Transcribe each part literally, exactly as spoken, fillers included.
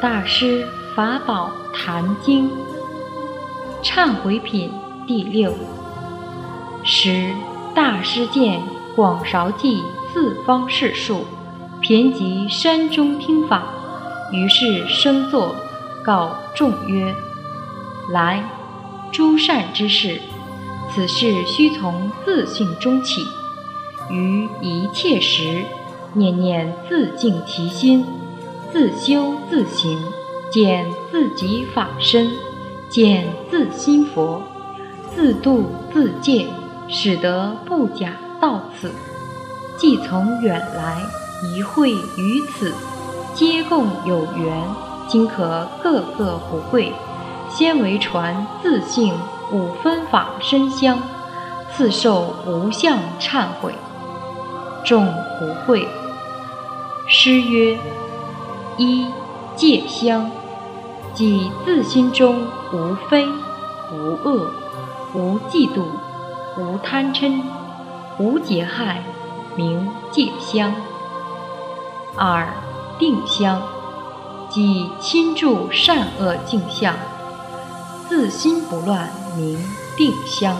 大师法宝坛经忏悔品第六。时大师见广韶记四方士庶遍及山中听法，于是升座告众曰：来，诸善之士，此事须从自性中起，于一切时念念自净其心，自修自行，见自己法身，见自心佛，自度自戒，使得不假到此。既从远来，一会于此，皆共有缘，今可各个普会，先为传自性五分法身香，次受无相忏悔。众普会。诗曰：一戒香，即自心中无非、无恶、无嫉妒、无贪嗔、无结害，名戒香。二定香，即亲住善恶镜相，自心不乱，名定香。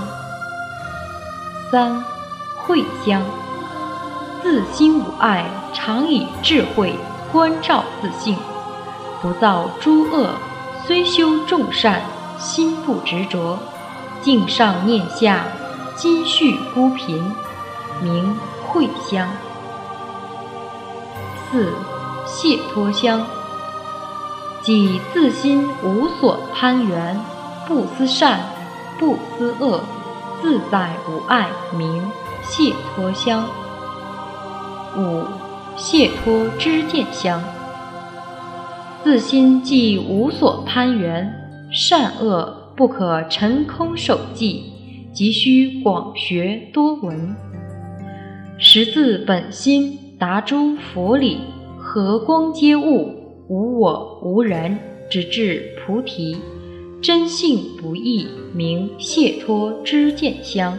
三慧香，自心无碍，常以智慧观照自性，不造诸恶，虽修众善，心不执着，境上念下，今续孤贫，名慧香。四解脱香，即自心无所攀缘，不思善，不思恶，自在无碍，名解脱香。五解脱知见香，自心既无所攀缘，善恶不可陈空守记，急需广学多闻，识自本心，达诸佛理，和光皆物，无我无人，直至菩提，真性不异，名解脱知见香。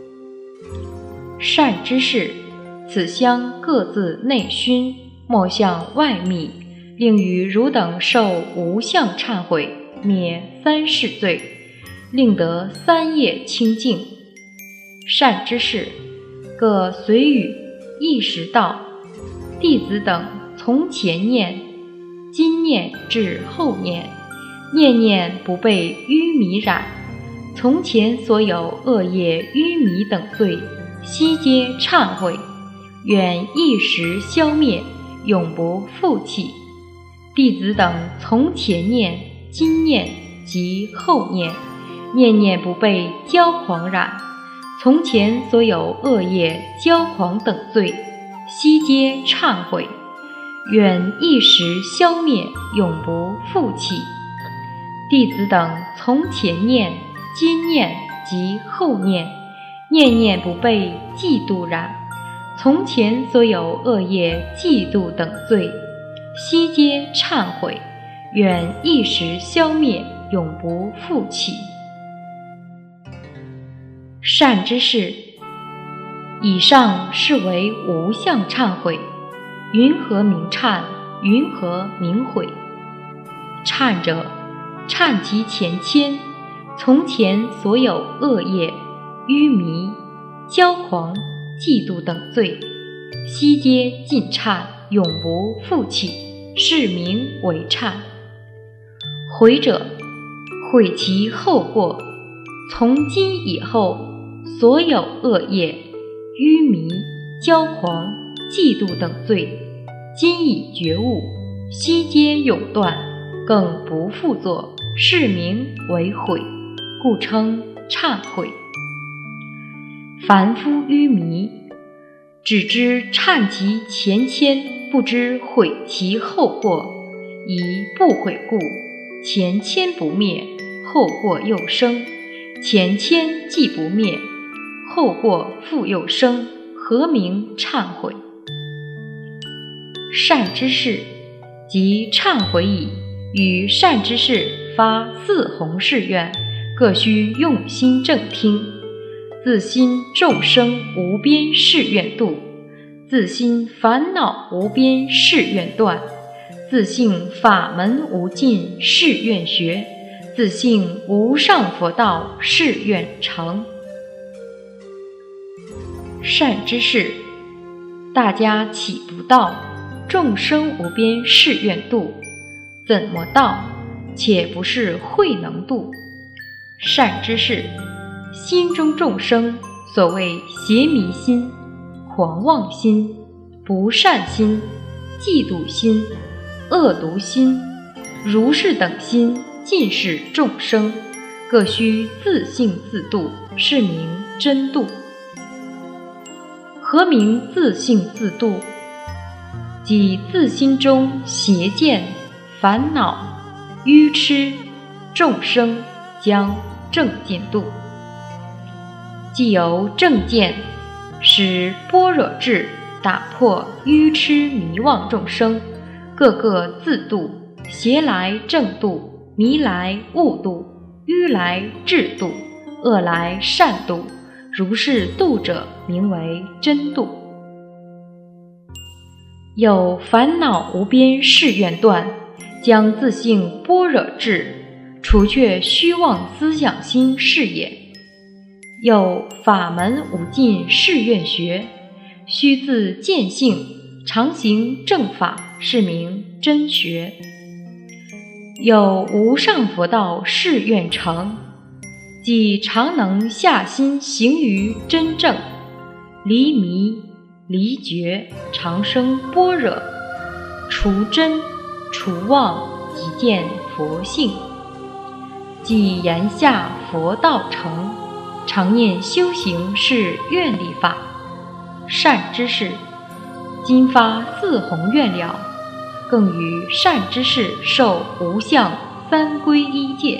善知识，此香各自内熏，莫向外密，令于汝等受无相忏悔，灭三世罪，令得三业清净。善知识，各随语意识道，弟子等从前念，今念至后念，念念不被淤迷染，从前所有恶业淤迷等罪，悉皆忏悔，愿一时消灭，永不复起。弟子等从前念、今念及后念，念念不被骄狂染，从前所有恶业骄狂等罪，悉皆忏悔，愿一时消灭，永不复起。弟子等从前念、今念及后念，念念不被嫉妒染，从前所有恶业嫉妒等罪，悉皆忏悔，愿一时消灭，永不复起。善知识，以上是为无相忏悔。云何名忏？云何名悔？忏者，忏其前愆，从前所有恶业、淤迷、骄狂、嫉妒等罪，悉皆尽忏，永不复起，是名为忏。悔者，悔其后过，从今以后，所有恶业、淤迷、骄狂、嫉妒等罪，今已觉悟，悉皆永断，更不复作，是名为悔，故称忏悔。凡夫淤迷，只知忏其前愆，不知悔其后过，以不悔故，前愆不灭，后过又生，前愆既不灭，后过复又生，何名忏悔？善知识，即忏悔已，与善知识发四弘誓愿，各须用心正听。自心众生无边誓愿度，自心烦恼无边誓愿断， 自性法门无尽誓愿学，自性无上佛道誓愿成。善知识，大家岂不道众生无边誓愿度？怎么道？且不是慧能度。善知识，心中众生所谓邪迷心、狂妄心、不善心、嫉妒心、恶毒心、如是等心，尽是众生，各须自性自度，是名真度。何名自性自度？即自心中邪见、烦恼、愚痴众生将正见度。既由正见使般若智打破愚痴迷妄众生，个个自度，邪来正度，迷来悟度，愚来智度，恶来善度，如是度者，名为真度。有烦恼无边誓愿断，将自性般若智除却虚妄思想心是也。有法门无尽誓愿学，须自见性常行正法，是名真学。有无上佛道誓愿成，即常能下心行于真正，离迷离觉，常生般若，除真除妄，即见佛性。即言下佛道成，常念修行是愿力法。善知识，今发四弘愿了，更于善知识受无相三皈依戒。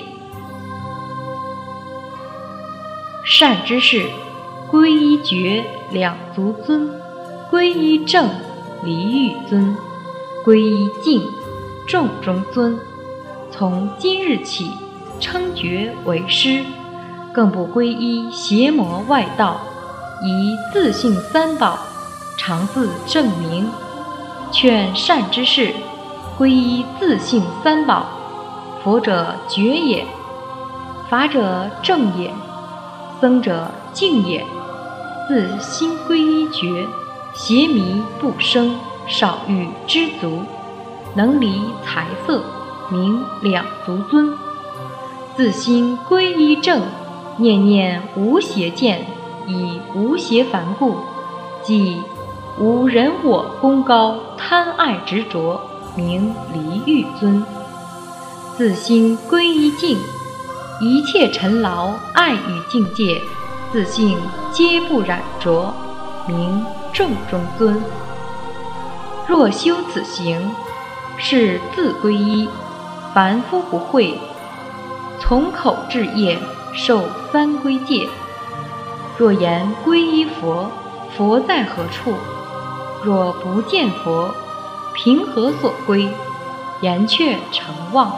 善知识，皈依觉两足尊，皈依正离欲尊，皈依净众中尊。从今日起，称觉为师，更不皈依邪魔外道，以自性三宝常自证明。劝善知识皈依自性三宝，佛者觉也，法者正也，僧者净也。自心皈依觉，邪迷不生，少欲知足，能离财色，名两足尊。自心皈依正，念念无邪见，以无邪烦故，即无人我功高，贪爱执着，名离欲尊。自心皈依净，一切尘劳爱欲境界，自性皆不染着，名众中尊。若修此行，是自皈依，凡夫不会，从口至业，受三皈戒。若言皈依佛，佛在何处？若不见佛，凭何所归？言却成妄。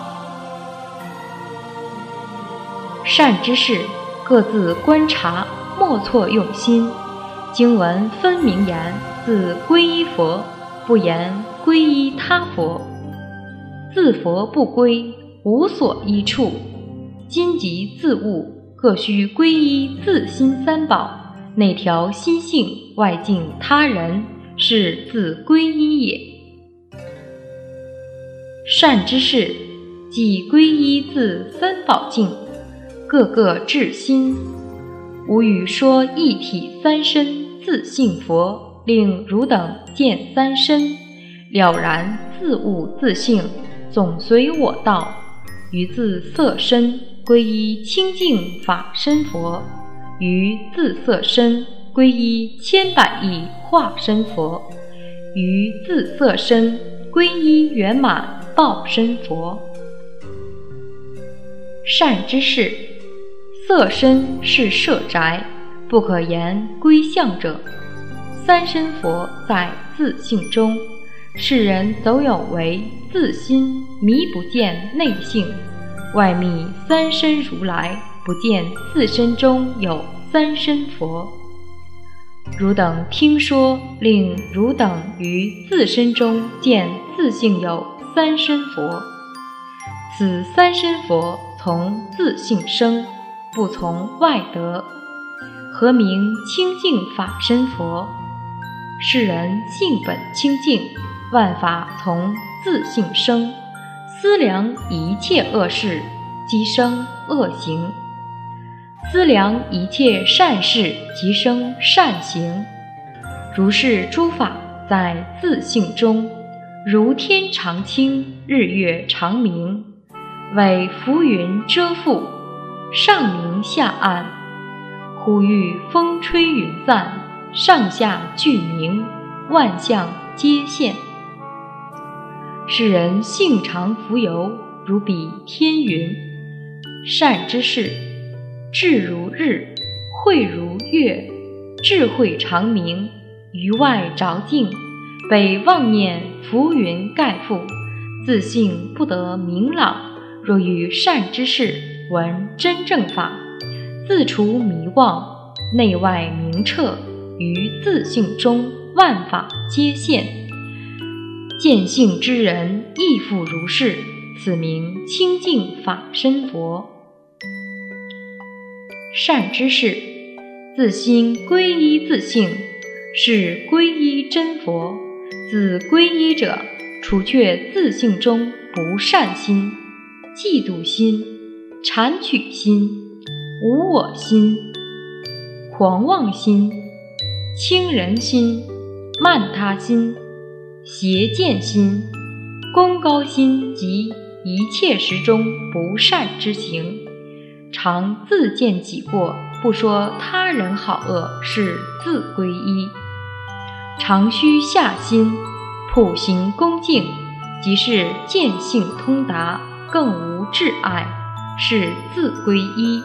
善知识，各自观察，莫错用心。经文分明言，自皈依佛，不言皈依他佛。自佛不归，无所依处。今即自悟，各须皈依自心三宝，内调心性，外敬他人，是自皈依也。善知识，即皈依自三宝境，各个至心，无语说一体三身自性佛，令汝等见三身，了然自悟自性，总随我道。于自色身皈依清净法身佛，于自色身皈依千百亿化身佛，于自色身皈依圆满报身佛。善知识，色身是舍宅，不可言归向者。三身佛在自性中，世人走有为自心迷不见内性，外密三身如来，不见自身中有三身佛。汝等听说，令汝等于自身中见自性有三身佛。此三身佛从自性生，不从外得，何名清净法身佛？世人性本清净，万法从自性生，思量一切恶事，即生恶行；思量一切善事，即生善行。如是诸法在自性中，如天常清，日月常明，为浮云遮覆，上明下暗，忽遇风吹云散，上下俱明，万象皆现。世人性常浮游，如比天云。善之事，智如日，慧如月，智慧常明，于外着境，被妄念浮云盖覆，自性不得明朗。若于善之事闻真正法，自除迷妄，内外明彻，于自性中万法皆现。见性之人亦复如是，此名清净法身佛。善之事，自心归依自性，是归依真佛。自归依者，除却自性中不善心、嫉妒心、谄取心、无我心、狂妄心、轻人心、慢他心、邪见心、功高心及一切时中不善之行，常自见己过，不说他人好恶，是自归依。常须下心，普行恭敬，即是见性通达，更无挚爱，是自归依。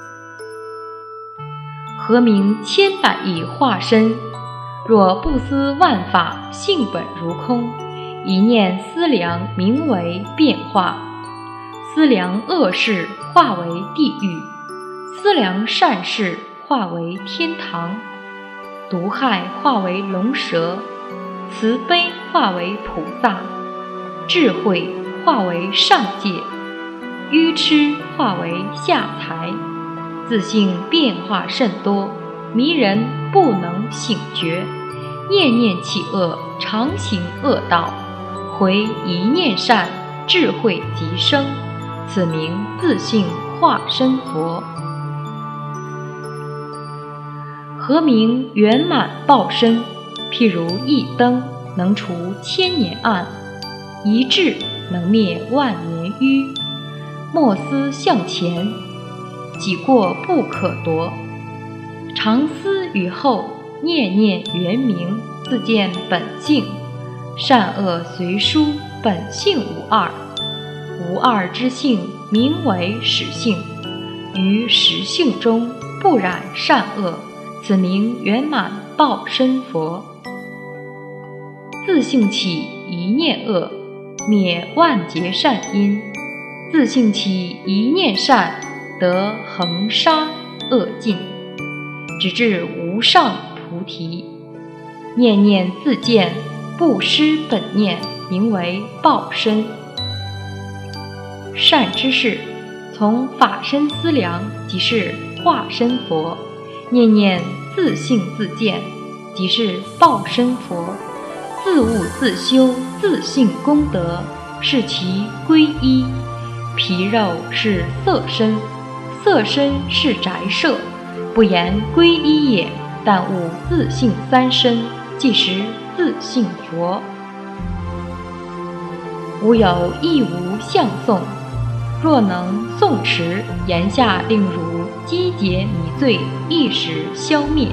何名千百亿化身？若不思万法性本如空，一念思量名为变化。思量恶事化为地狱，思量善事化为天堂。毒害化为龙蛇，慈悲化为菩萨，智慧化为上界，愚痴化为下台。自性变化甚多，迷人不能醒觉，念念起恶，常行恶道。回一念善，智慧即生，此名自性化身佛。何名圆满报身？譬如一灯，能除千年暗；一智能灭万年愚。莫思向前，己过不可夺。常思于后，念念圆明，自见本性。善恶随殊，本性无二。无二之性，名为实性。于实性中，不染善恶，此名圆满报身佛。自性起一念恶，灭万劫善因；自性起一念善，得恒沙恶尽，直至无上菩提。念念自见，不失本念，名为报身。善之事，从法身思量，即是化身佛；念念自性自见，即是报身佛。自悟自修，自性功德，是其归依。皮肉是色身，色身是宅舍，不言归依也，但悟自性三身，即是自性佛。无有亦无相诵，若能诵持，言下令如积劫迷罪，一时消灭。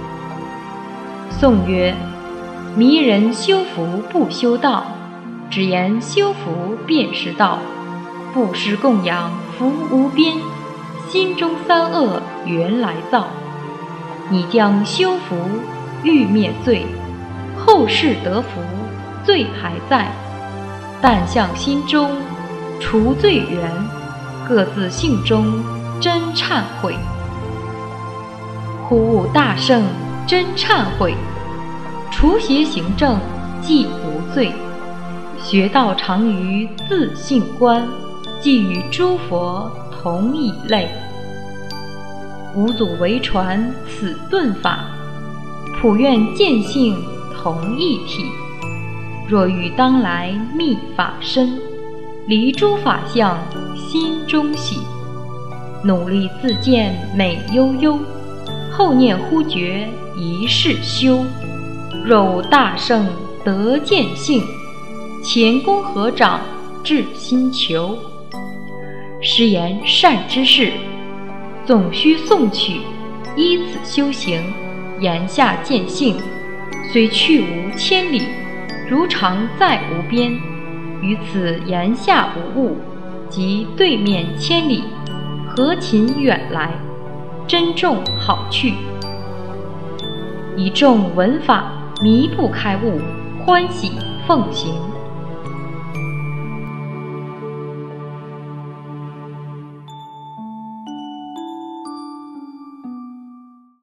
颂曰：迷人修福不修道，只言修福便是道。布施供养福无边，心中三恶原来造。你将修福欲灭罪，后世得福罪还在。但向心中除罪缘，各自性中真忏悔。忽悟大圣真忏悔，除邪行正即无罪。 学道常于自性观，即与诸佛同一类。五祖为传此顿法，普愿见性同一体。若欲当来密法身，离诸法相心中喜。努力自见美悠悠，后念忽觉一世修。若无大圣得见性，前功合掌至心求。师言善知识，总须诵取，依此修行，言下见性，虽去无千里，如常在无边。于此言下无物，即对面千里，何勤远来？珍重好去。一众闻法，迷不开悟，欢喜奉行。